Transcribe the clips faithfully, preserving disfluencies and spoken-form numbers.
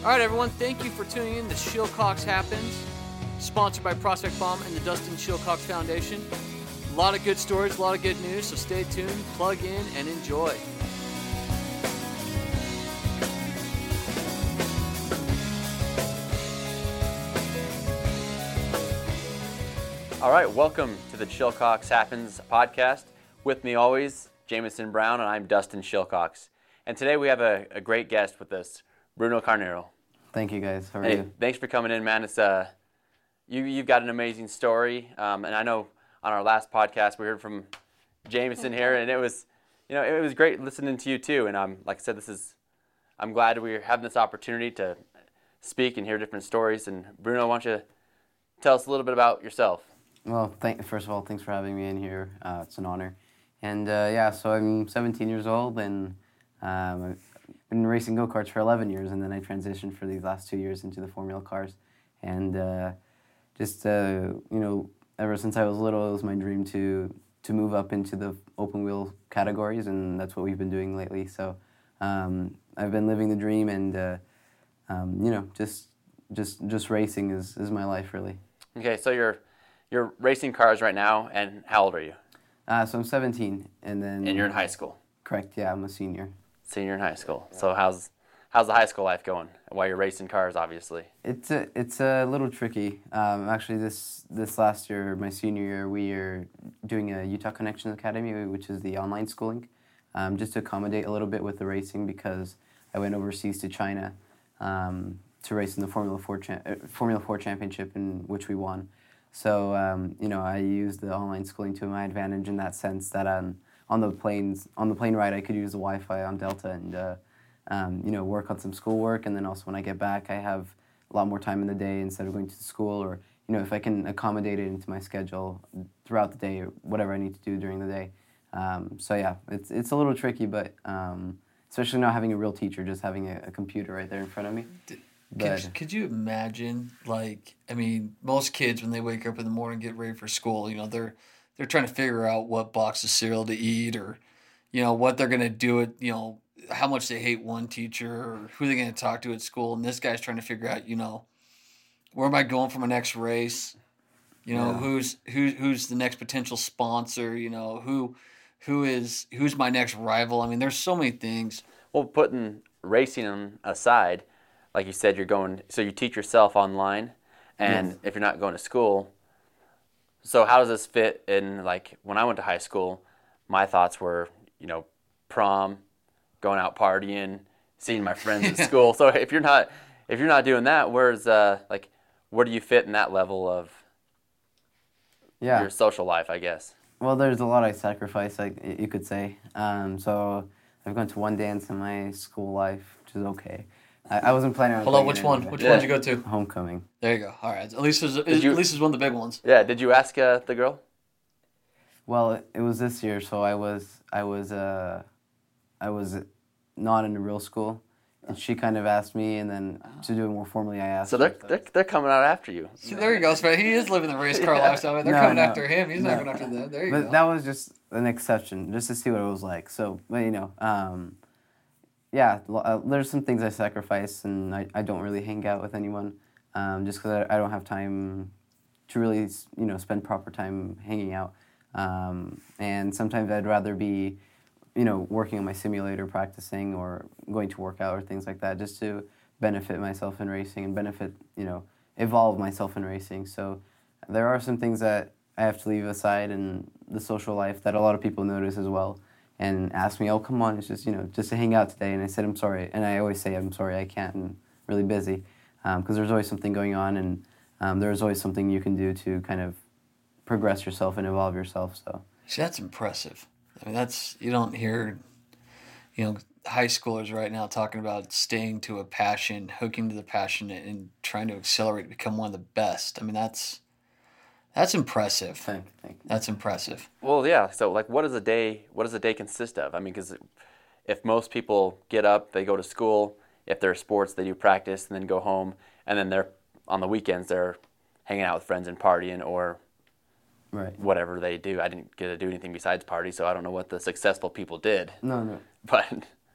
All right, everyone, thank you for tuning in to Shilcox Happens, sponsored by Prospect Bomb and the Dustin Shilcox Foundation. A lot of good stories, a lot of good news, so stay tuned, plug in, and enjoy. All right, welcome to the Shilcox Happens podcast. With me always, Jameson Brown, and I'm Dustin Shilcox. And today we have a, a great guest with us, Bruno Carneiro. Thank you, guys. How are hey, you? Thanks for coming in, man. It's uh, you you've got an amazing story, um, and I know on our last podcast we heard from Jameson here, and it was, you know, it was great listening to you too. And um, like I said, this is, I'm glad we're having this opportunity to speak and hear different stories. And Bruno, why don't you tell us a little bit about yourself? Well, thank, first of all, thanks for having me in here. Uh, it's an honor. And uh, yeah, so I'm seventeen years old, and um, I've been racing go-karts for eleven years, and then I transitioned for these last two years into the Formula cars. And uh, just, uh, you know, ever since I was little, it was my dream to to move up into the open-wheel categories, and that's what we've been doing lately. So um, I've been living the dream, and, uh, um, you know, just just just racing is, is my life, really. Okay, so you're you're racing cars right now, and how old are you? Uh, so I'm seventeen, and then... And you're in high school? Correct, yeah, I'm a senior. Senior in high school. So how's how's the high school life going? While you're racing cars, obviously. It's a, it's a little tricky. Um, actually, this this last year, my senior year, we are doing a Utah Connections Academy, which is the online schooling, um, just to accommodate a little bit with the racing, because I went overseas to China um, to race in the Formula Four cha- uh, Formula Four Championship, in which we won. So um, you know, I used the online schooling to my advantage in that sense that um, on the planes on the plane ride, I could use the Wi-Fi on Delta and. Uh, Um, you know, work on some schoolwork, and then also when I get back, I have a lot more time in the day instead of going to school, or, you know, if I can accommodate it into my schedule throughout the day or whatever I need to do during the day. Um, so yeah, it's it's a little tricky, but um, especially not having a real teacher, just having a, a computer right there in front of me. But, could, could you imagine, like, I mean, most kids when they wake up in the morning, get ready for school, you know, they're they're trying to figure out what box of cereal to eat, or, you know, what they're going to do at, you know, how much they hate one teacher, or who they're going to talk to at school. And this guy's trying to figure out, you know, where am I going for my next race? You know, yeah. who's who, who's the next potential sponsor? You know, who who is who's my next rival? I mean, there's so many things. Well, putting racing aside, like you said, you're going, so you teach yourself online, and yes. if you're not going to school, so how does this fit in, like, when I went to high school, my thoughts were, you know, prom, going out partying, seeing my friends at school. So if you're not if you're not doing that, where's uh like where do you fit in that level of yeah. your social life, I guess? Well, there's a lot I sacrifice, like you could say. Um, so I've gone to one dance in my school life, which is okay. I, I wasn't planning on. Hold on, which one? Which yeah. one did you go to? Homecoming. There you go. All right. At least it was, at you, least it was one of the big ones. Yeah. Did you ask uh, the girl? Well, it, it was this year, so I was I was uh I was not in a real school, and she kind of asked me, and then to do it more formally, I asked. So they're they're, they're coming out after you. See, there you go, Sven. He is living the race car yeah. lifestyle. They're no, coming no, after him. He's no. not going after them. There you but go. That was just an exception, just to see what it was like. So, but you know, um, yeah, uh, there's some things I sacrifice, and I, I don't really hang out with anyone, um, just because I, I don't have time to really, you know, spend proper time hanging out. Um, and sometimes I'd rather be, you know, working on my simulator, practicing, or going to work out or things like that, just to benefit myself in racing and benefit, you know, evolve myself in racing. So there are some things that I have to leave aside in the social life that a lot of people notice as well, and ask me, oh, come on, it's just, you know, just to hang out today. And I said, I'm sorry. And I always say, I'm sorry, I can't, I'm really busy, because um, there's always something going on, and um, there's always something you can do to kind of progress yourself and evolve yourself. So see, that's impressive. I mean, that's, you don't hear, you know, high schoolers right now talking about staying to a passion, hooking to the passion, and trying to accelerate to become one of the best. I mean, that's that's impressive. Thank you, thank you. That's impressive. Well, yeah. So, like, what does a day? What does a day consist of? I mean, because if most people get up, they go to school. If they're sports, they do practice and then go home, and then they're on the weekends they're hanging out with friends and partying, or right. whatever they do. I didn't get to do anything besides party, so I don't know what the successful people did. No, no. But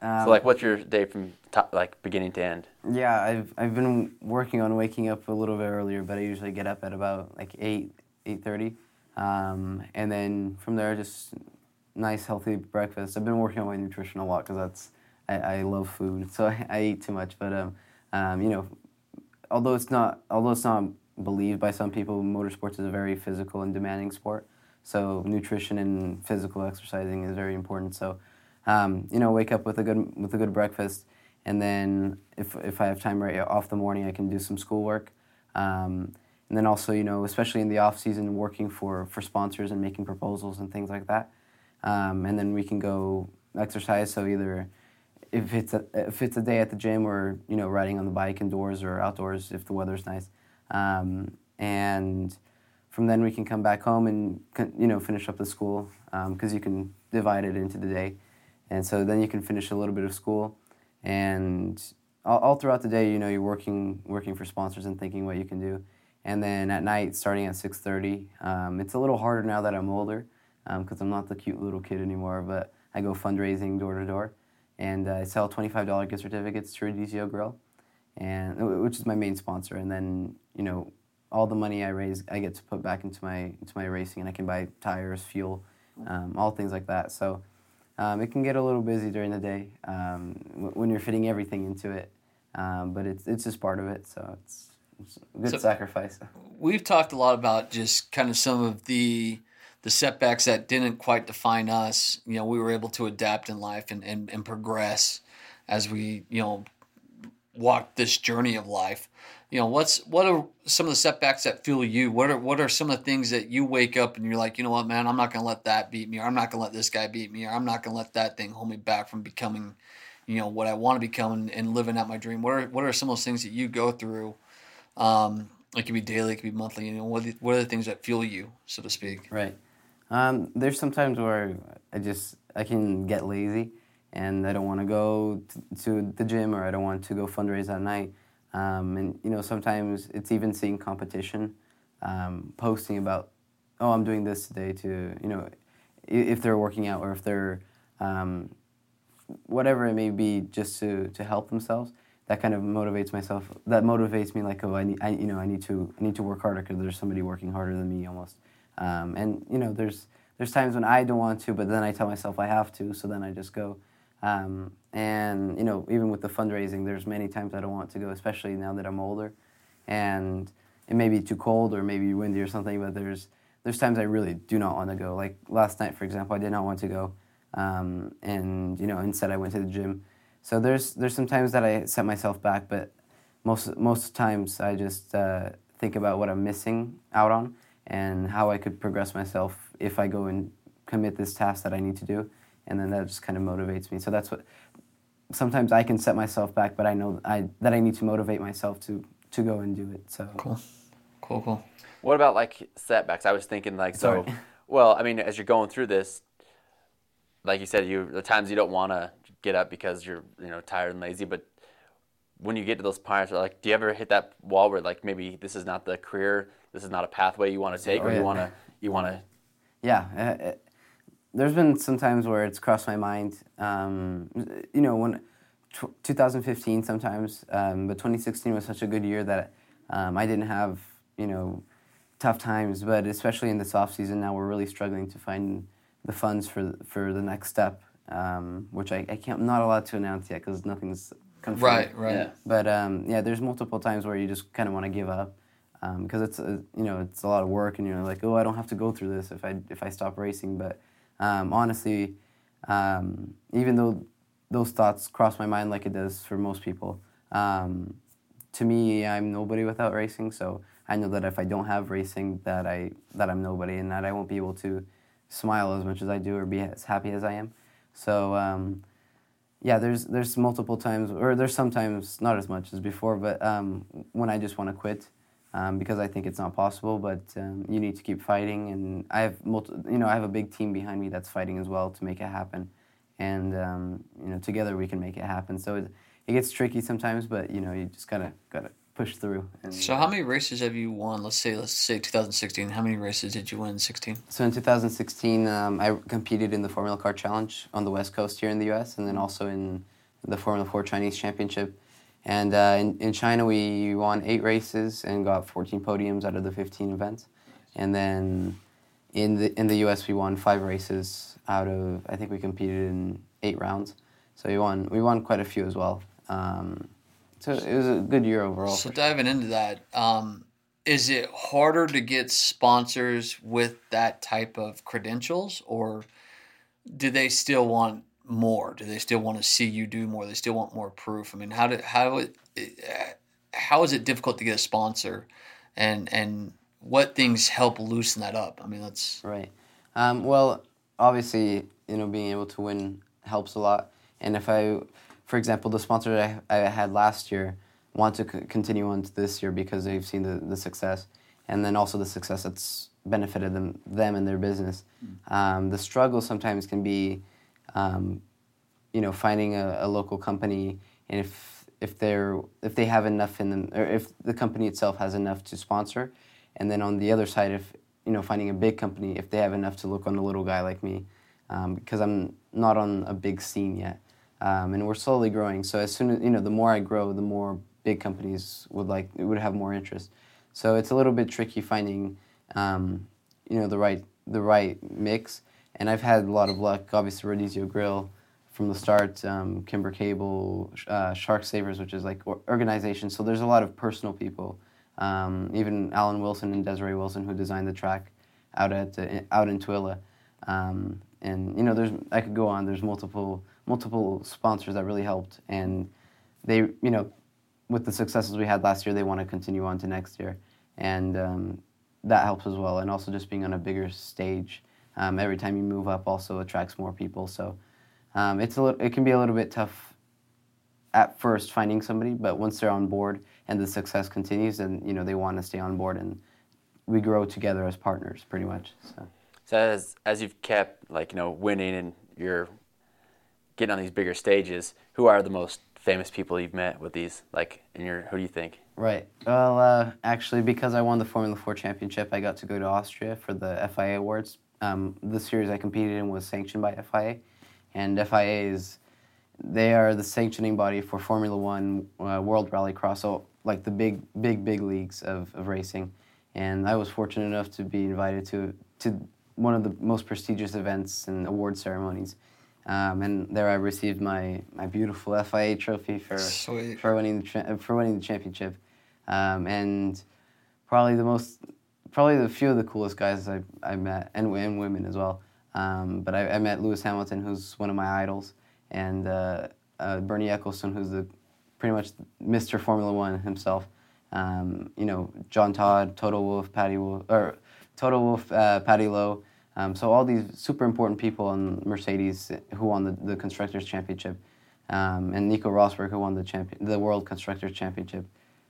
Um, So like, what's your day from top, like beginning to end? Yeah, I've I've been working on waking up a little bit earlier, but I usually get up at about like eight eight thirty, um, and then from there just nice healthy breakfast. I've been working on my nutrition a lot because that's I, I love food, so I, I eat too much. But um, um, you know, although it's not although it's not believed by some people, motorsports is a very physical and demanding sport. So nutrition and physical exercising is very important. So um, you know, wake up with a good with a good breakfast. And then if if I have time right off the morning, I can do some schoolwork. Um, and then also, you know, especially in the off season, working for, for sponsors and making proposals and things like that. Um, and then we can go exercise. So either if it's a if it's a day at the gym, or you know, riding on the bike indoors or outdoors if the weather's nice. Um, and from then we can come back home and you know finish up the school because um, you can divide it into the day. And so then you can finish a little bit of school. And all, all throughout the day, you know, you're working working for sponsors and thinking what you can do. And then at night, starting at six thirty, um, it's a little harder now that I'm older because um, I'm not the cute little kid anymore, but I go fundraising door to door. And uh, I sell twenty-five dollars gift certificates to Rodizio Grill, and which is my main sponsor. And then, you know, all the money I raise, I get to put back into my into my racing, and I can buy tires, fuel, um, all things like that. So Um, it can get a little busy during the day um, w- when you're fitting everything into it, um, but it's it's just part of it, so it's, it's a good So- sacrifice. We've talked a lot about just kind of some of the the setbacks that didn't quite define us. You know, we were able to adapt in life and, and, and progress as we, you know, walked this journey of life. You know, what's what are some of the setbacks that fuel you? What are what are some of the things that you wake up and you're like, you know what, man, I'm not gonna let that beat me, or I'm not gonna let this guy beat me, or I'm not gonna let that thing hold me back from becoming, you know, what I want to become and, and living out my dream. What are what are some of those things that you go through? Um, it could be daily, it could be monthly. You know, what are the, what are the things that fuel you, so to speak? Right. Um, there's some times where I just I can get lazy, and I don't want to go t- to the gym, or I don't want to go fundraise at night. Um, and you know, sometimes it's even seeing competition, um, posting about, oh, I'm doing this today to, you know, i- if they're working out, or if they're, um, whatever it may be, just to, to help themselves. That kind of motivates myself. That motivates me, like, oh, I need, I, you know, I need to, I need to work harder because there's somebody working harder than me almost. Um, and you know, there's, there's times when I don't want to, but then I tell myself I have to, so then I just go. Um, and, you know, even with the fundraising, there's many times I don't want to go, especially now that I'm older. And it may be too cold or maybe windy or something, but there's there's times I really do not want to go. Like last night, for example, I did not want to go. Um, and, you know, instead I went to the gym. So there's there's some times that I set myself back, but most, most times I just uh, think about what I'm missing out on and how I could progress myself if I go and commit this task that I need to do. And then that just kind of motivates me. So that's what, sometimes I can set myself back, but I know I, that I need to motivate myself to, to go and do it. So Cool, cool, cool. What about like setbacks? I was thinking like so. Sorry. Well, I mean, as you're going through this, like you said, you the times you don't want to get up because you're you know tired and lazy. But when you get to those parts, like, do you ever hit that wall where like maybe this is not the career, this is not a pathway you want to take, Oh, or yeah. you want to you want to? yeah, uh, uh, there's been some times where it's crossed my mind. Um, you know, when tw- twenty fifteen sometimes, um, but twenty sixteen was such a good year that um, I didn't have you know tough times. But especially in this off season now, we're really struggling to find the funds for for the next step, um, which I, I can't I'm not allowed to announce yet because nothing's confirmed. Right, right. Yeah. But um, yeah, there's multiple times where you just kind of want to give up because it's a, you know it's a lot of work, and you're like, oh, I don't have to go through this if I if I stop racing. But um, honestly, um, even though those thoughts cross my mind like it does for most people, um, to me, I'm nobody without racing. So I know that if I don't have racing, that I that I'm nobody, and that I won't be able to smile as much as I do or be as happy as I am. So. Um, Yeah, there's there's multiple times, or there's sometimes not as much as before, but um, when I just want to quit um, because I think it's not possible. But um, you need to keep fighting, and I have multi- you know I have a big team behind me that's fighting as well to make it happen, and um, you know together we can make it happen. So it, it gets tricky sometimes, but you know you just gotta gotta push through. And, So how many races have you won? Let's say let's say twenty sixteen. How many races did you win in sixteen? So in two thousand sixteen, um, I competed in the Formula Car Challenge on the West Coast here in the U S, and then also in the Formula Four Chinese Championship. And uh, in, in China, we won eight races and got fourteen podiums out of the fifteen events. And then in the in the U S, we won five races out of, I think we competed in eight rounds. So we won we won quite a few as well. Um, so it was a good year overall. So diving into that, um, is it harder to get sponsors with that type of credentials, or do they still want more? Do they still want to see you do more? They still want more proof. I mean, how did how it, how is it difficult to get a sponsor, and and what things help loosen that up? I mean, that's right. Um, well, obviously, you know, being able to win helps a lot. And if I, for example, the sponsor that I, I had last year want to c- continue on to this year because they've seen the, the success, and then also the success that's benefited them them and their business. Mm. Um, the struggle sometimes can be, um, you know, finding a, a local company, and if if they're if they have enough in them, or if the company itself has enough to sponsor, and then on the other side, if you know, finding a big company, if they have enough to look on a little guy like me, um, because I'm not on a big scene yet, um, and we're slowly growing. So as soon as, you know, the more I grow, the more big companies would like would have more interest. So it's a little bit tricky finding, um, you know, the right the right mix. And I've had a lot of luck. Obviously, Rodizio Grill from the start, um, Kimber Cable, uh, Shark Savers, which is like or- organization. So there's a lot of personal people. Um, even Alan Wilson and Desiree Wilson, who designed the track out at uh, out in Tooele, um, and you know, there's I could go on. There's multiple multiple sponsors that really helped, and they, you know, with the successes we had last year, they want to continue on to next year, and um, that helps as well. And also just being on a bigger stage, um, every time you move up, also attracts more people. So um, it's a little, it can be a little bit tough at first finding somebody, but once they're on board and the success continues, then you know they want to stay on board, and we grow together as partners, pretty much. So, so as as you've kept like you know winning and you're getting on these bigger stages, who are the most famous people you've met with these? Like, in your who do you think? Right. Well, uh, actually, because I won the Formula Four Championship, I got to go to Austria for the F I A awards. Um, the series I competed in was sanctioned by F I A, and F I A is they are the sanctioning body for Formula One, uh, World Rallycross, so like the big, big, big leagues of, of racing. And I was fortunate enough to be invited to to one of the most prestigious events and award ceremonies. Um, and there I received my, my beautiful F I A trophy for Sweet. for winning the tra- for winning the championship. Um, and probably the most probably the few of the coolest guys I I met, and and women as well. Um, but I, I met Lewis Hamilton, who's one of my idols, and uh, uh, Bernie Ecclestone, who's the pretty much Mister Formula One himself. Um, you know, John Todd, Toto Wolff, Patty Wolff, or Toto Wolff, uh, Patty Lowe. Um, so all these super important people in Mercedes who won the, the Constructors' Championship, um, and Nico Rosberg, who won the champion, the World Constructors' Championship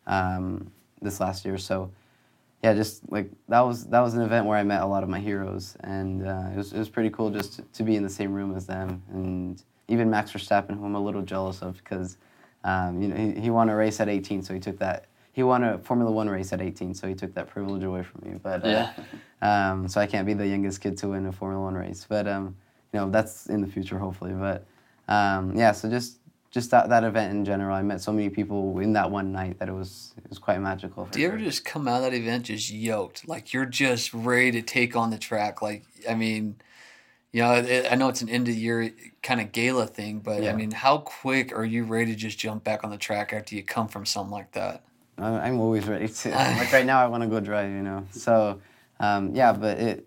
um, this last year. So yeah, just like that was that was an event where I met a lot of my heroes, and uh, it was it was pretty cool just to, to be in the same room as them, and even Max Verstappen, who I'm a little jealous of because um, you know he, he won a race at eighteen, so he took that. He won a Formula One race at eighteen, so he took that privilege away from me. But uh, Yeah. um, so I can't be the youngest kid to win a Formula One race. But um, you know, that's in the future, hopefully. But um, yeah, so just just that, that event in general, I met so many people in that one night that it was it was quite magical. For Do you sure. ever just come out of that event just yoked, like you're just ready to take on the track? Like, I mean, you know, it, I know it's an end of year kind of gala thing, but Yeah. I mean, how quick are you ready to just jump back on the track after you come from something like that? I'm I'm always ready to. Like right now, I want to go drive, you know. So, um, yeah, but it,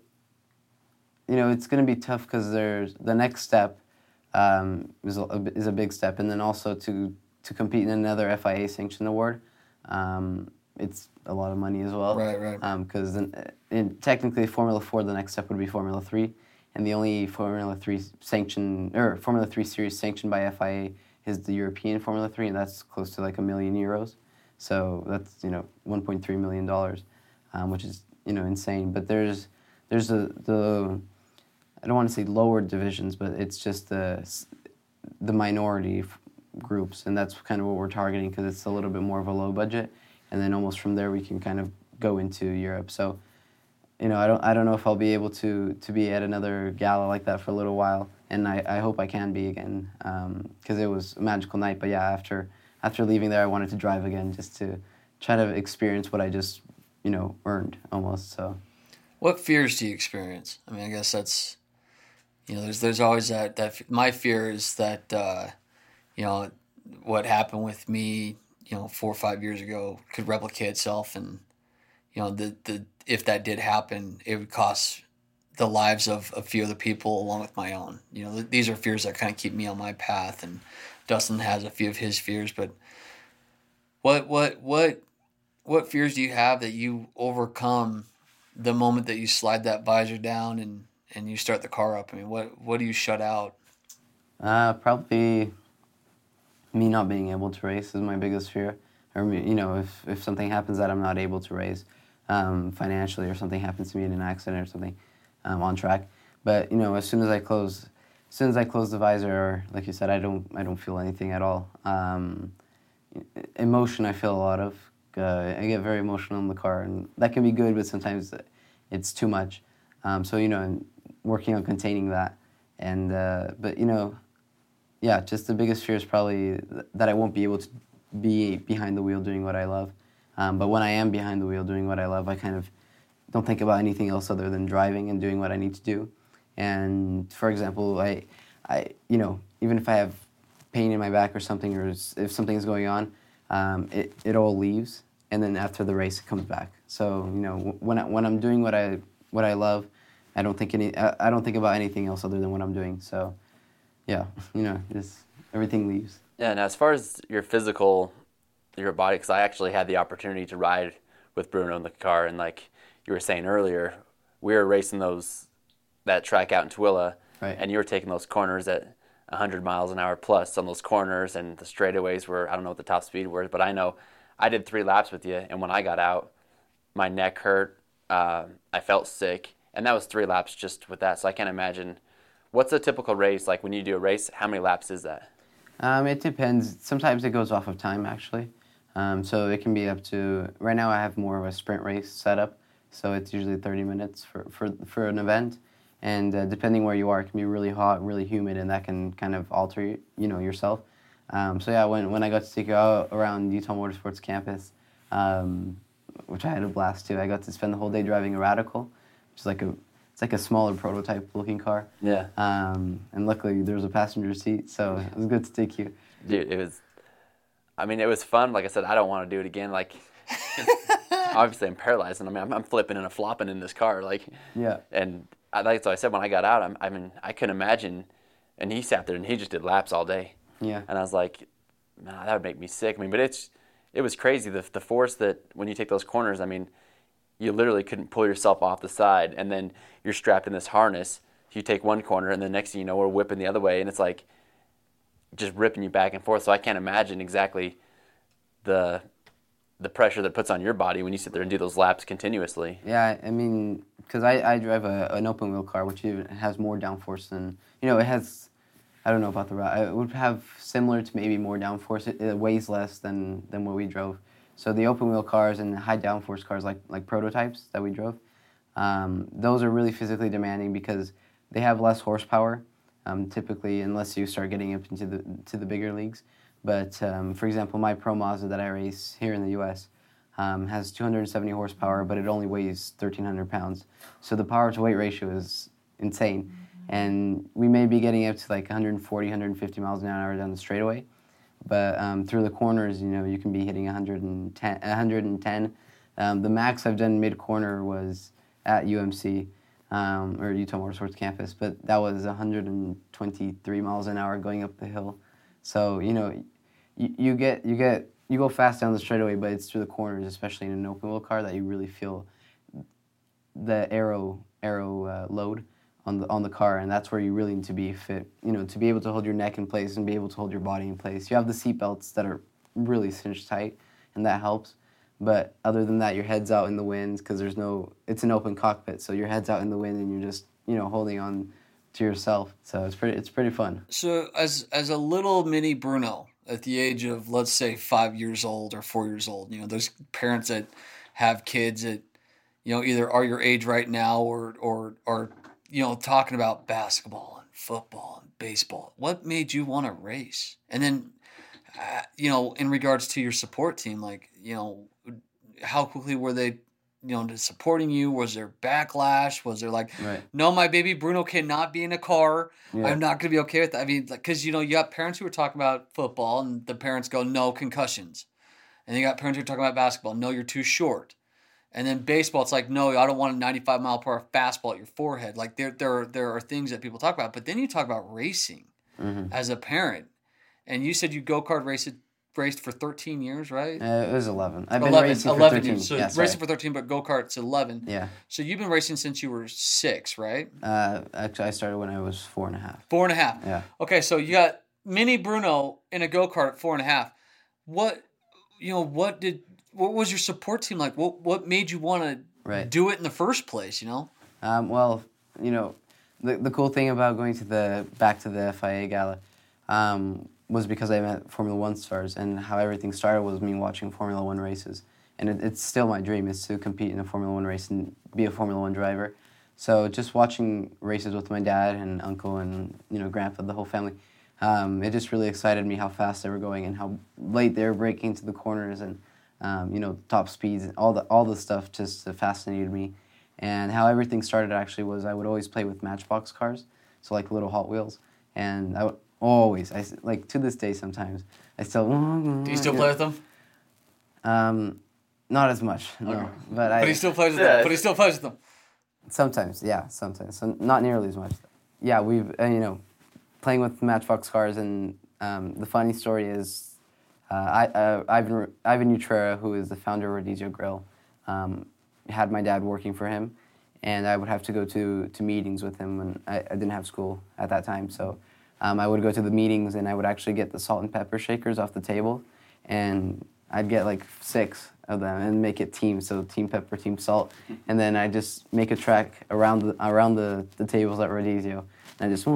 you know, it's going to be tough because there's the next step um, is a, is a big step, and then also to to compete in another F I A sanctioned award, um, it's a lot of money as well. Right, right. Because um, in technically Formula Four, the next step would be Formula Three, and the only Formula Three sanction or Formula Three series sanctioned by F I A is the European Formula Three, and that's close to like a million euros. So that's, you know, one point three million dollars, um, which is, you know, insane. But there's there's the the I don't want to say lower divisions, but it's just the the minority f- groups, and that's kind of what we're targeting because it's a little bit more of a low budget, and then almost from there we can kind of go into Europe. So, you know, I don't I don't know if I'll be able to to be at another gala like that for a little while, and I, I hope I can be again because it was a magical night. But yeah, after after leaving there, I wanted to drive again just to try to experience what I just you know earned almost. So, what fears do you experience? I mean, I guess that's you know, there's there's always that that my fear is that uh, you know what happened with me, you know, four or five years ago could replicate itself, and you know, the the if that did happen, it would cost the lives of a few other people along with my own. You know, th- these are fears that kind of keep me on my path, and Dustin has a few of his fears. But what what what what fears do you have that you overcome the moment that you slide that visor down and, and you start the car up? I mean, what what do you shut out? uh, probably me not being able to race is my biggest fear. Or me- you know, if if something happens that I'm not able to race um, financially, or something happens to me in an accident or something um, on track. But you know, as soon as I close, as soon as I close the visor, or like you said, I don't I don't feel anything at all. Um, emotion, I feel a lot of. Uh, I get very emotional in the car, and that can be good, but sometimes it's too much. Um, so you know, I'm working on containing that. And uh, but you know, yeah, just the biggest fear is probably th- that I won't be able to be behind the wheel doing what I love. Um, but when I am behind the wheel doing what I love, I kind of don't think about anything else other than driving and doing what I need to do. And for example, I, I, you know, even if I have pain in my back or something, or s- if something is going on, um, it it all leaves, and then after the race, it comes back. So you know, w- when I, when I'm doing what I what I love, I don't think any I, I don't think about anything else other than what I'm doing. So, yeah, you know, just everything leaves. Yeah, and as far as your physical, your body, because I actually had the opportunity to ride with Bruno in the car, and like you were saying earlier, we were racing those that track out in Tooele, Right. and you were taking those corners at one hundred miles an hour plus on those corners, and the straightaways were, I don't know what the top speed was, but I know I did three laps with you, and when I got out, my neck hurt, uh, I felt sick, and that was three laps just with that, so I can't imagine. What's a typical race, like when you do a race, how many laps is that? Um, it depends. Sometimes it goes off of time, actually. Um, so it can be up to, right now I have more of a sprint race setup, so it's usually thirty minutes for, for, for an event. And uh, depending where you are, it can be really hot, really humid, and that can kind of alter, you know, yourself. Um, so yeah, when, when I got to take you out around Utah Motorsports campus, um, which I had a blast too, I got to spend the whole day driving a Radical, which is like a, it's like a smaller prototype looking car. Yeah. Um, and luckily there was a passenger seat, so it was good to take you. Dude, it was, I mean, it was fun. Like I said, I don't want to do it again. Like, obviously I'm paralyzed, and I mean, I'm, I'm flipping and I'm flopping in this car. Like, Yeah. and I, like so I said, when I got out, I'm, I mean, I couldn't imagine, and he sat there and he just did laps all day. Yeah. And I was like, nah, that would make me sick. I mean, but it's, it was crazy. The, the force that when you take those corners, I mean, you literally couldn't pull yourself off the side, and then you're strapped in this harness. You take one corner, and the next thing you know, we're whipping the other way, and it's like just ripping you back and forth. So I can't imagine exactly the the pressure that puts on your body when you sit there and do those laps continuously. Yeah, I mean, because I, I drive a, an open wheel car, which even has more downforce than, you know, it has, I don't know about the route, it would have similar to maybe more downforce. It, it weighs less than, than what we drove. So the open wheel cars and high downforce cars, like like prototypes that we drove, um, those are really physically demanding because they have less horsepower, um, typically, unless you start getting up into the to the bigger leagues. But um, for example, my Pro Mazda that I race here in the U S um, has two hundred seventy horsepower, but it only weighs thirteen hundred pounds. So the power to weight ratio is insane, and we may be getting up to like one forty, one fifty miles an hour down the straightaway. But um, through the corners, you know, you can be hitting one ten. one ten. Um, the max I've done mid-corner was at U M C, um, or Utah Motorsports Campus, but that was one twenty-three miles an hour going up the hill. So, you know, you, you get you get you go fast down the straightaway, but it's through the corners, especially in an open wheel car, that you really feel the aero aero uh, load on the on the car, and that's where you really need to be fit. You know, to be able to hold your neck in place and be able to hold your body in place. You have the seat belts that are really cinched tight, and that helps. But other than that, your head's out in the wind because there's no. It's an open cockpit, so your head's out in the wind, and you're just you know holding on to yourself. So it's pretty it's pretty fun. So as as a little mini Bruno at the age of, let's say, five years old or four years old, you know, there's parents that have kids that, you know, either are your age right now or or or you know talking about basketball and football and baseball. What made you want to race? And then, uh, you know, in regards to your support team, like, you know, how quickly were they, you know, supporting you? Was there backlash? Was there like, Right. no, my baby Bruno cannot be in a car. Yeah. I'm not going to be okay with that. I mean, like, because, you know, you got parents who are talking about football and the parents go, no, concussions. And you got parents who are talking about basketball, no, you're too short. And then baseball, it's like, no, I don't want a ninety-five mile per hour fastball at your forehead. Like there, there, are, there are things that people talk about. But then you talk about racing Mm-hmm. as a parent, and you said you go kart raced raced for thirteen years, right? Uh, it was eleven. I've been eleven, racing eleven for thirteen. years. So yeah, sorry. racing for thirteen, but go kart's eleven. Yeah. So you've been racing since you were six, right? Uh, actually, I started when I was four and a half. Four and a half. Yeah. Okay, so you got mini Bruno in a go kart at four and a half. What, you know, what did what was your support team like? What what made you want to Right. do it in the first place? You know. Um, well, you know, the the cool thing about going to the back to the F I A gala um, was because I met Formula One stars, and how everything started was me watching Formula One races, and it, it's still my dream is to compete in a Formula One race and be a Formula One driver. So just watching races with my dad and uncle and you know grandpa, the whole family, um, it just really excited me how fast they were going and how late they were braking to the corners and um, you know top speeds and all the all the stuff just uh, fascinated me. And how everything started actually was I would always play with Matchbox cars, so like little Hot Wheels, and I would always, I, like to this day sometimes, I still... Do you still play with them? Um, not as much, no. Okay. But, I, But he still plays with Yeah. them. But he still plays with them. Sometimes, yeah, sometimes. So not nearly as much. Yeah, we've, uh, you know, playing with Matchbox cars, and um, the funny story is uh, I, uh, Ivan, Ivan Utrera, who is the founder of Rodizio Grill, um, had my dad working for him, and I would have to go to, to meetings with him when I, I didn't have school at that time. So um, I would go to the meetings, and I would actually get the salt and pepper shakers off the table, and I'd get like six of them and make it team, so team pepper, team salt, and then I just make a track around the around the, the tables at Rodizio, and I just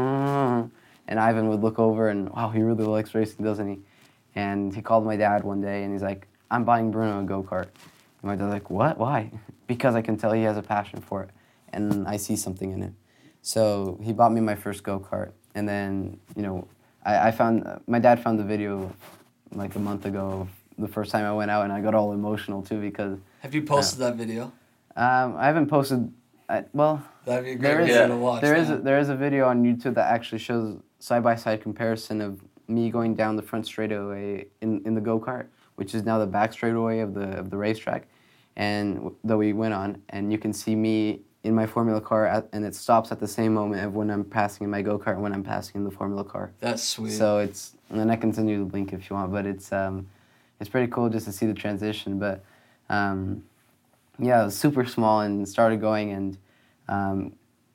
and Ivan would look over and wow, he really likes racing, doesn't he? And he called my dad one day and he's like, I'm buying Bruno a go-kart. And my dad's like, what? Why? Because I can tell he has a passion for it, and I see something in it. So he bought me my first go-kart, and then, you know, I, I found, my dad found the video like a month ago, the first time I went out, and I got all emotional too because... Have you posted that video? Um, I haven't posted, I, well... That'd be a great There is, video Yeah. to watch. there is a, man. there is a video on YouTube that actually shows side-by-side comparison of me going down the front straightaway in, in the go-kart, which is now the back straightaway of the of the racetrack, and that we went on, and you can see me in my Formula car, at, and it stops at the same moment of when I'm passing in my go-kart and when I'm passing in the Formula car. That's sweet. So it's, and then I can send you the link if you want, but it's um, it's pretty cool just to see the transition. But um, yeah, it was super small and started going, and um,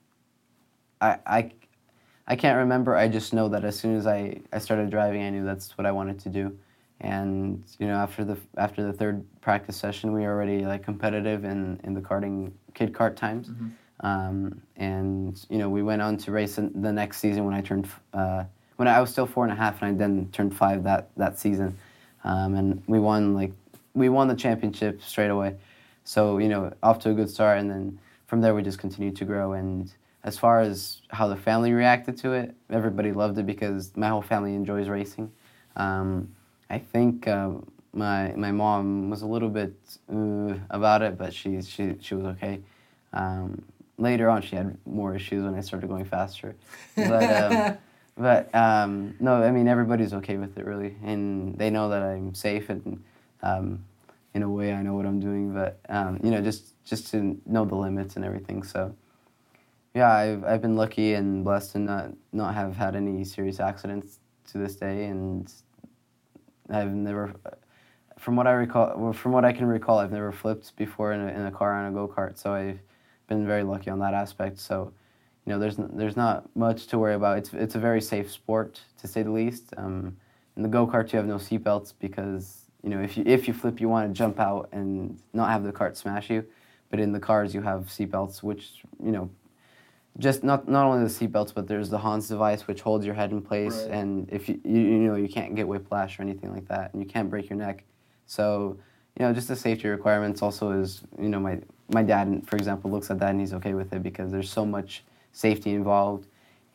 I, I, I can't remember. I just know that as soon as I, I started driving, I knew that's what I wanted to do. And you know, after the after the third practice session, we were already like competitive in, in the karting kid kart times. Mm-hmm. Um, and you know, we went on to race in the next season when I turned uh, when I was still four and a half, and I then turned five that that season. Um, and we won like we won the championship straight away. So you know, off to a good start, and then from there we just continued to grow. And as far as how the family reacted to it, everybody loved it because my whole family enjoys racing. Um, I think uh, my my mom was a little bit uh, about it, but she she she was okay. Um, later on, she had more issues when I started going faster. But um, but um, no, I mean everybody's okay with it really, and they know that I'm safe, and um, in a way I know what I'm doing. But um, you know, just just to know the limits and everything. So yeah, I've I've been lucky and blessed to not not have had any serious accidents to this day, and I've never, from what I recall, from what I can recall, I've never flipped before in a, in a car on a go-kart. So I've been very lucky on that aspect. So, you know, there's there's not much to worry about. It's it's a very safe sport, to say the least. Um, in the go-kart, you have no seatbelts because, you know, if you if you flip, you want to jump out and not have the cart smash you. But in the cars, you have seatbelts, which, you know, just not not only the seatbelts, but there's the Hans device, which holds your head in place, Right. and if you, you you know you can't get whiplash or anything like that, and you can't break your neck. So, you know, just the safety requirements also is, you know, my my dad, for example, looks at that and he's okay with it because there's so much safety involved,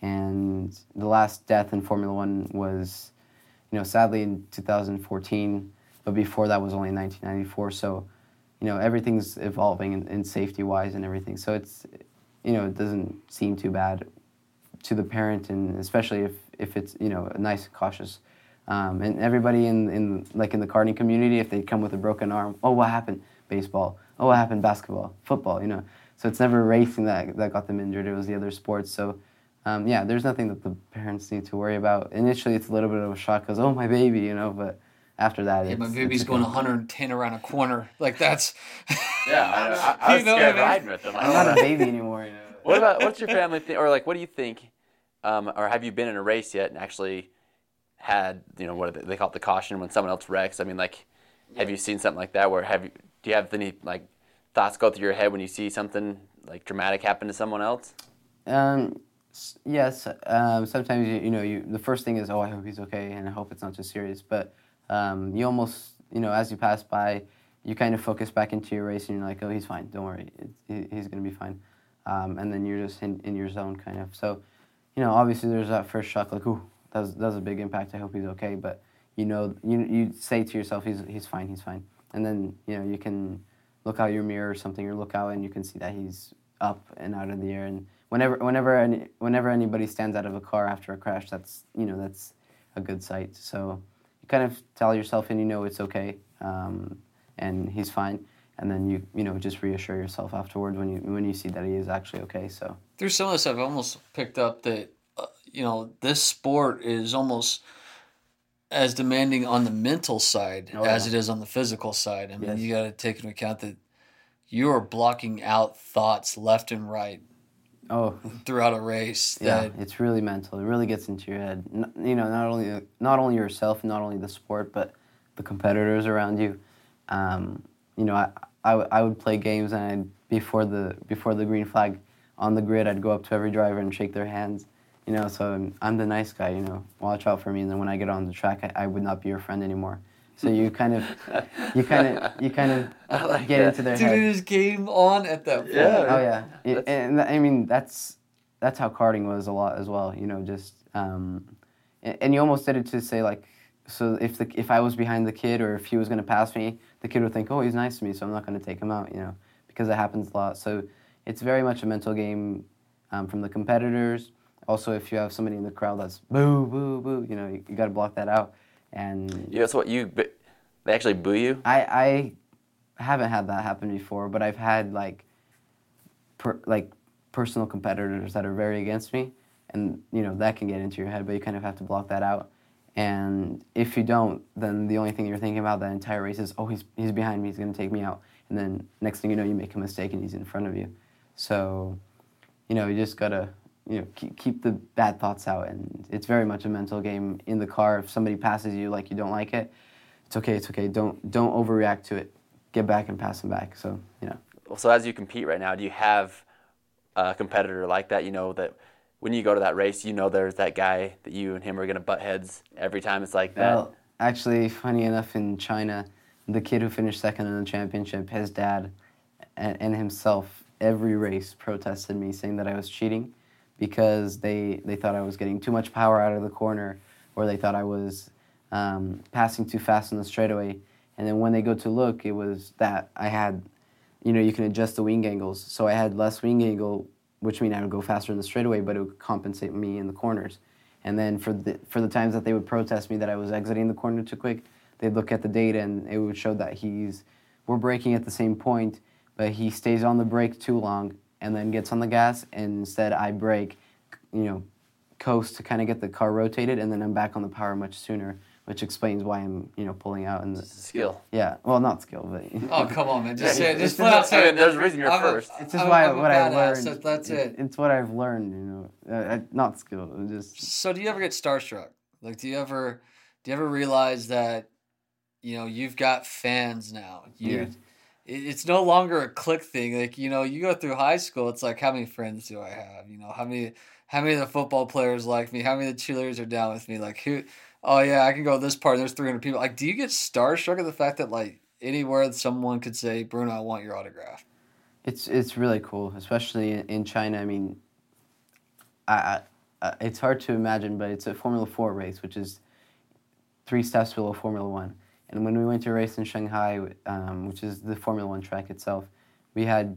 And the last death in Formula One was, you know, sadly in two thousand fourteen, but before that was only in nineteen ninety-four. So, you know, everything's evolving in, in safety-wise and everything. So it's, you know, it doesn't seem too bad to the parent, and especially if, if it's, you know, nice and cautious. Um, and everybody in, in, like in the karting community, if they come with a broken arm, oh, what happened? Baseball. Oh, what happened? Basketball. Football, you know. So it's never racing that, that got them injured. It was the other sports. So, um, yeah, there's nothing that the parents need to worry about. Initially, it's a little bit of a shock because, oh, my baby, you know, but after that, Yeah, it's, my baby's it's going okay. one hundred ten around a corner. Like, that's... Yeah, I, I, I was You know scared what I mean? riding with them. I I'm don't not know. a baby anymore, you know. What about what's your family think, or like what do you think, um, or have you been in a race yet and actually had, you know, what are they, they call it, the caution when someone else wrecks? I mean, like, have you seen something like that? Where have you do you have any like thoughts go through your head when you see something like dramatic happen to someone else? Um, s- yes. Um, sometimes you, you know you the first thing is, oh, I hope he's okay, and I hope it's not too serious. But um, you almost, you know, as you pass by, you kind of focus back into your race, and you're like, oh, he's fine. Don't worry, it, he, he's gonna be fine. Um, and then you're just in, in your zone, kind of. So, you know, obviously there's that first shock, like, ooh, that was, that was a big impact. I hope he's okay. But you know, you you say to yourself, he's he's fine, he's fine. And then you know you can look out your mirror or something, or look out and you can see that he's up and out of the air. And whenever whenever any, whenever anybody stands out of a car after a crash, that's you know that's a good sight. So you kind of tell yourself, and you know it's okay, um, and he's fine. And then you you know just reassure yourself afterwards when you when you see that he is actually okay. So Through some of this, I've almost picked up that, uh, you know, this sport is almost as demanding on the mental side Oh, as yeah. it is on the physical side. I mean, Yes. you got to take into account that you are blocking out thoughts left and right oh throughout a race. yeah, That it's really mental. It really gets into your head. N- you know, not only not only yourself, not only the sport, but the competitors around you. Um, you know, I, I, w- I would play games, and I'd, before the before the green flag on the grid, I'd go up to every driver and shake their hands. You know, so I'm, I'm the nice guy. You know, watch out for me. And then when I get on the track, I, I would not be your friend anymore. So you kind of, you kind of, you kind of like get that. into their dude, head. it is game on at that point. Yeah. Oh yeah, It- and th- I mean that's that's how karting was a lot as well. You know, just um, and, and you almost did it to say like, so if the if I was behind the kid or if he was going to pass me, the kid would think, oh, he's nice to me, so I'm not going to take him out. You know, because it happens a lot. So it's very much a mental game um, from the competitors. Also, if you have somebody in the crowd that's boo boo boo, you know, you, you got to block that out. And Yeah, so what you but they actually boo you? I I haven't had that happen before, but I've had like per, like personal competitors that are very against me, and you know that can get into your head, but you kind of have to block that out. And if you don't, then the only thing you're thinking about that entire race is, oh, he's he's behind me, he's gonna take me out. And then next thing you know, you make a mistake and he's in front of you. So, you know, you just gotta you know keep keep the bad thoughts out, and it's very much a mental game in the car. If somebody passes you like you don't like it, it's okay, it's okay. Don't don't overreact to it. Get back and pass them back. So you know. Well, so as you compete right now, do you have a competitor like that? You know that when you go to that race, you know there's that guy that you and him are gonna butt heads every time. It's like that. Well, actually, funny enough, in China, the kid who finished second in the championship, his dad and, and himself, every race protested me, saying that I was cheating because they, they thought I was getting too much power out of the corner, or they thought I was um, passing too fast on the straightaway. And then when they go to look, it was that I had, you know, you can adjust the wing angles. So I had less wing angle, which means I would go faster in the straightaway, but it would compensate me in the corners. And then for the for the times that they would protest me that I was exiting the corner too quick, they'd look at the data and it would show that he's we're braking at the same point, but he stays on the brake too long and then gets on the gas, and instead I brake, you know, coast to kind of get the car rotated, and then I'm back on the power much sooner, which explains why I'm you know pulling out. And Skill. yeah, well, not skill, but Oh, come on, man. Just say it. Just It's flat out just- say I it. mean, there's a reason you're I'm a- first. it's just I'm- why I'm a what I've badass, learned. that- That's it. It's what I've learned, you know, uh, uh, not skill, just. So do you ever get starstruck? Like, do you ever, do you ever realize that, you know, you've got fans now? You, Yeah. it, it's no longer a clique thing. Like, you know, you go through high school, it's like, how many friends do I have? You know, how many, how many of the football players like me? How many of the cheerleaders are down with me? Like, who? Oh yeah, I can go this part. And there's three hundred people. Like, do you get starstruck at the fact that like anywhere someone could say, Bruno, I want your autograph? It's it's really cool, especially in, in China. I mean, I, I uh, it's hard to imagine, but it's a Formula Four race, which is three steps below Formula One. And when we went to a race in Shanghai, um, which is the Formula One track itself, we had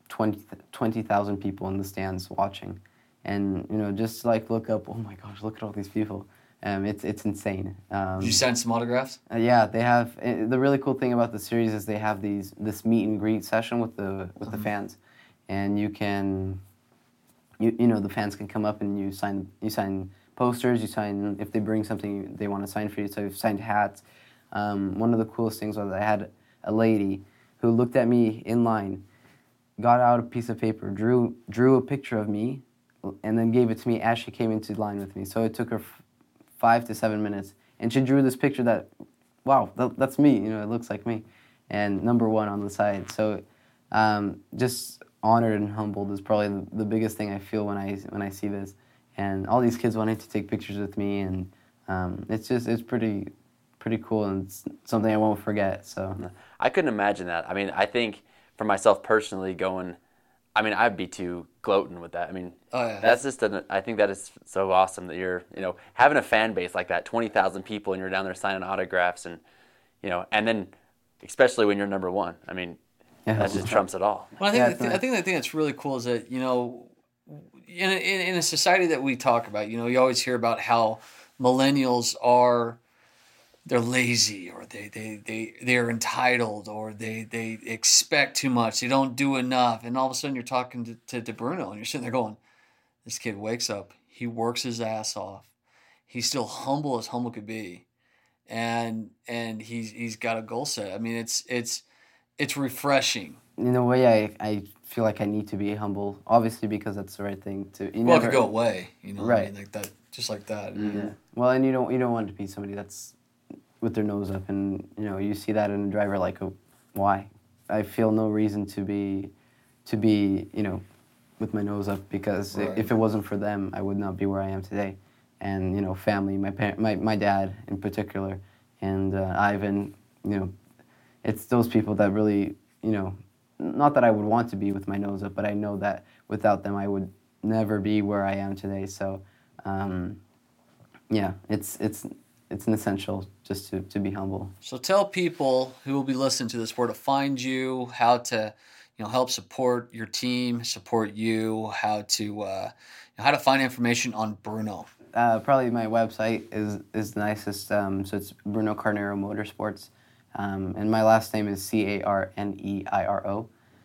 twenty thousand people in the stands watching. And, you know, just like look up, oh my gosh, look at all these people. Um, it's it's insane. Um, Did you sign some autographs? Uh, yeah, they have. Uh, the really cool thing about the series is they have these this meet and greet session with the with mm-hmm. the fans, and you can, you you know, the fans can come up and you sign you sign posters, you sign if they bring something they want to sign for you. So you've signed hats. Um, one of the coolest things was I had a lady who looked at me in line, got out a piece of paper, drew drew a picture of me, and then gave it to me as she came into line with me. So it took her f- five to seven minutes, and she drew this picture that, wow, that, that's me. You know, it looks like me, and number one on the side. So, um, just honored and humbled is probably the, the biggest thing I feel when I when I see this, and all these kids wanting to take pictures with me, and um, it's just it's pretty pretty cool, and it's something I won't forget. So I couldn't imagine that. I mean, I think for myself personally, going. I mean, I'd be too gloating with that. I mean, oh, yeah. that's just an, I think that is so awesome that you're, you know, having a fan base like that, twenty thousand people, and you're down there signing autographs, and, you know, and then especially when you're number one. I mean, yeah, that just trumps it all. Well, I think yeah, the th- I think the thing that's really cool is that, you know, in a, in, in a society that we talk about, you know, you always hear about how millennials are. They're lazy, or they, they, they, they're entitled, or they, they expect too much. They don't do enough. And all of a sudden you're talking to, to, to Bruno, and you're sitting there going, this kid wakes up. He works his ass off. He's still humble as humble could be. And and he's he's got a goal set. I mean, it's it's it's refreshing. In a way, I, I feel like I need to be humble, obviously, because that's the right thing to. You well, never, it could go away, you know, right? I mean, like that, just like that. Mm-hmm. Yeah. Well, and you don't you don't want to be somebody that's with their nose up, and you know you see that in a driver, like, oh, why? I feel no reason to be, to be you know, with my nose up, because right. if it wasn't for them, I would not be where I am today. And you know, family, my parent, my my dad in particular, and uh, Ivan, you know, it's those people that really, you know, not that I would want to be with my nose up, but I know that without them, I would never be where I am today. So, um, yeah, it's it's. It's an essential just to, to be humble. So tell people who will be listening to this where to find you, how to, you know, help support your team, support you, how to uh, how to find information on Bruno. Uh, probably my website is is the nicest. Um, so it's Bruno Carneiro Motorsports, um, and my last name is C A R N E I R O.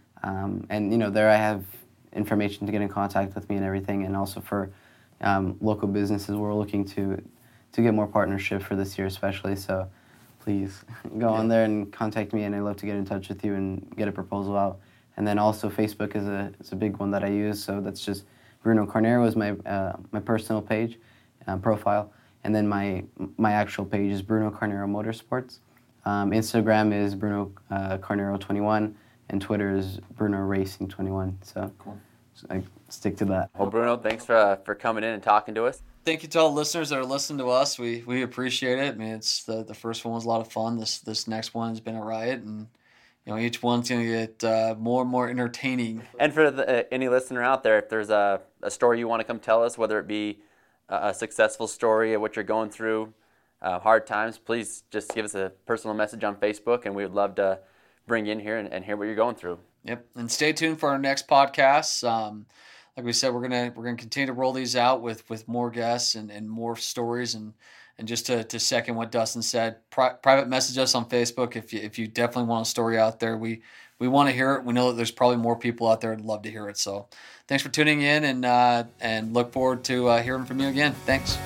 Um, and you know there I have information to get in contact with me and everything, and also for um, local businesses we're looking to. to get more partnership for this year especially, so please go yeah. on there and contact me, and I'd love to get in touch with you and get a proposal out. And then also Facebook is a is a big one that I use, so that's just Bruno Carneiro is my uh, my personal page, uh, profile, and then my my actual page is Bruno Carneiro Motorsports. Um, Instagram is Bruno uh, Carneiro twenty-one, and Twitter is Bruno Racing twenty-one, so, cool. so I stick to that. Well, Bruno, thanks for, uh, for coming in and talking to us. Thank you to all the listeners that are listening to us. We we appreciate it. I mean, it's the, the first one was a lot of fun. This this next one has been a riot, and you know each one's going to get uh, more and more entertaining. And for the, uh, any listener out there, if there's a, a story you want to come tell us, whether it be a, a successful story of what you're going through, uh, hard times, please just give us a personal message on Facebook, and we would love to bring you in here and, and hear what you're going through. Yep, and stay tuned for our next podcasts. Um, Like we said, we're gonna we're gonna continue to roll these out with, with more guests and, and more stories, and, and just to, to second what Dustin said, pri- private message us on Facebook if you if you definitely want a story out there. We we want to hear it. We know that there's probably more people out there that'd love to hear it. So thanks for tuning in, and uh, and look forward to uh, hearing from you again. Thanks.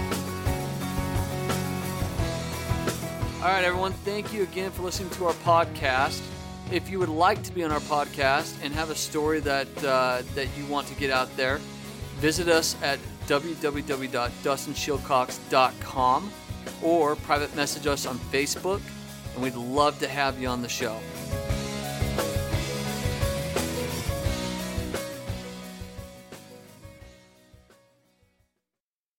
All right, everyone. Thank you again for listening to our podcast. If you would like to be on our podcast and have a story that uh, that you want to get out there, visit us at w w w dot dustin shilcox dot com or private message us on Facebook, and we'd love to have you on the show.